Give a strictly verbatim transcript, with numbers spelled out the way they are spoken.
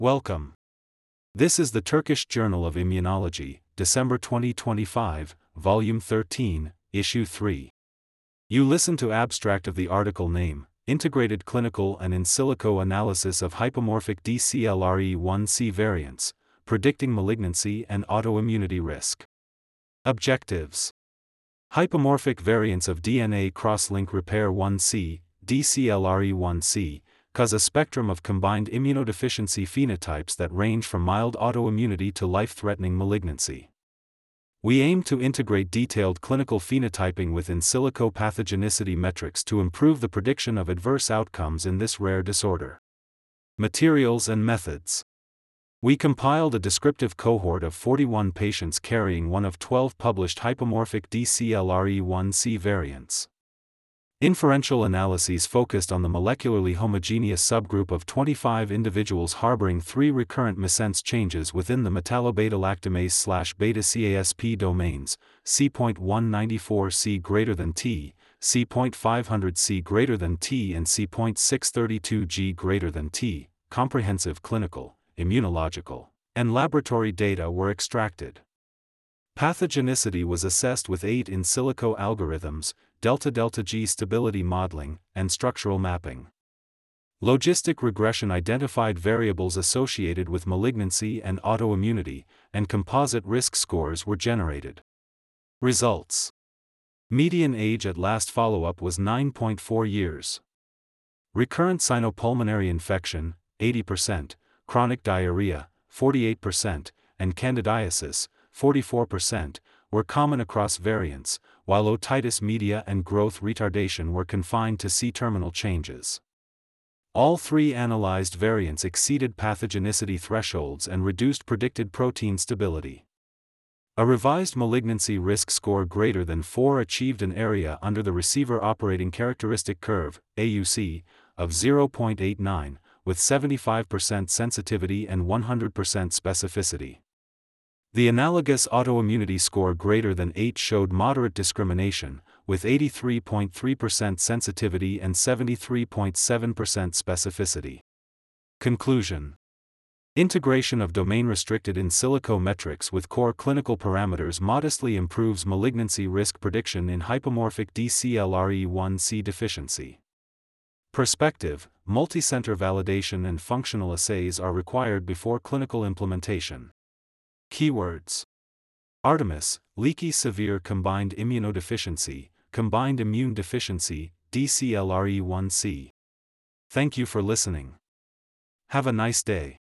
Welcome. This is the Turkish Journal of Immunology, December twenty twenty-five, Volume thirteen, Issue three. You listen to abstract of the article name, Integrated Clinical and In Silico Analysis of Hypomorphic D C L R E one C Variants, Predicting Malignancy and Autoimmunity Risk. Objectives. Hypomorphic variants of D N A cross-link repair one C, D C L R E one C, cause a spectrum of combined immunodeficiency phenotypes that range from mild autoimmunity to life-threatening malignancy. We aim to integrate detailed clinical phenotyping with in silico pathogenicity metrics to improve the prediction of adverse outcomes in this rare disorder. Materials and methods. We compiled a descriptive cohort of forty-one patients carrying one of twelve published hypomorphic D C L R E one C variants. Inferential analyses focused on the molecularly homogeneous subgroup of twenty-five individuals harboring three recurrent missense changes within the metallo-beta-lactamase/beta-casp domains, C one ninety-four C greater than T, C five hundred C greater than T and C six thirty-two G greater than T. Comprehensive clinical, immunological, and laboratory data were extracted. Pathogenicity was assessed with eight in silico algorithms, delta-delta-G stability modeling, and structural mapping. Logistic regression identified variables associated with malignancy and autoimmunity, and composite risk scores were generated. Results. Median age at last follow-up was nine point four years. Recurrent sinopulmonary infection, eighty percent, chronic diarrhea, forty-eight percent, and candidiasis, forty-four percent, were common across variants, while otitis media and growth retardation were confined to C-terminal changes. All three analyzed variants exceeded pathogenicity thresholds and reduced predicted protein stability. A revised malignancy risk score greater than four achieved an area under the receiver operating characteristic curve, A U C, of zero point eight nine, with seventy-five percent sensitivity and one hundred percent specificity. The analogous autoimmunity score greater than eight showed moderate discrimination, with eighty-three point three percent sensitivity and seventy-three point seven percent specificity. Conclusion. Integration of domain-restricted in silico metrics with core clinical parameters modestly improves malignancy risk prediction in hypomorphic D C L R E one C deficiency. Perspective, multicenter validation and functional assays are required before clinical implementation. Keywords. Artemis, leaky severe combined immunodeficiency, combined immune deficiency, D C L R E one C. Thank you for listening. Have a nice day.